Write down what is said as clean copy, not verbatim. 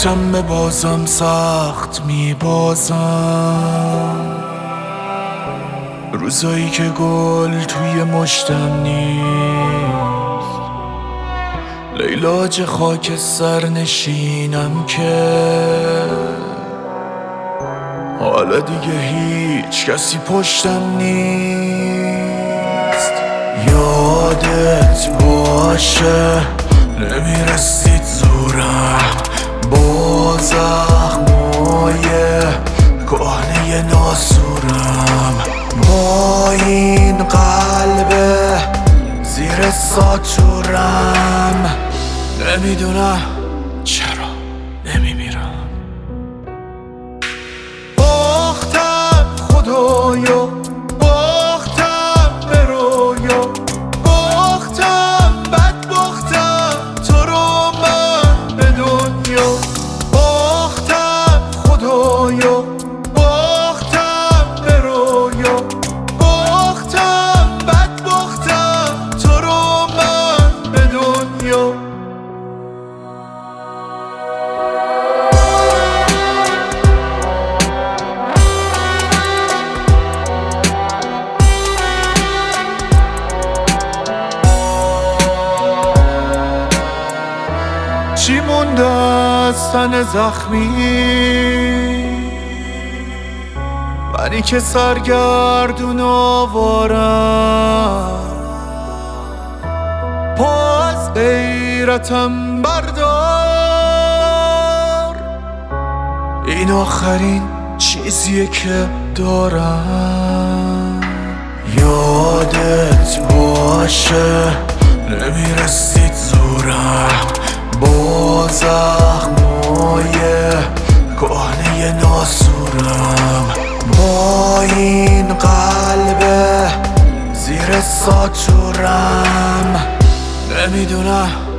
گفتم به بازم سخت میبازم، روزایی که گل توی مشتم نیست، لیلاج خاک سر نشینم که حالا دیگه هیچ کسی پشتم نیست. یادت باشه نمیرسید زورم با زخمای کهنه ناسورم، با این قلب زیر ساتورم، نمیدونم چرا نمیمیرم. باختم خدایا، باختم به رویا، باختم بد باختم تو رو من به دنیا، باختم خدایا، باختم به رویا، باختم بد باختم تو رو من به دنیا. چی مونده از تن زخمی منی که سرگردون آوارم، پا از غیرتم بردار، این آخرین چیزیه که دارم. یادت باشه نمیرسید زورم با زخمای کهنه ناسورم، با این قلب زیر ساتورم، نمیدونم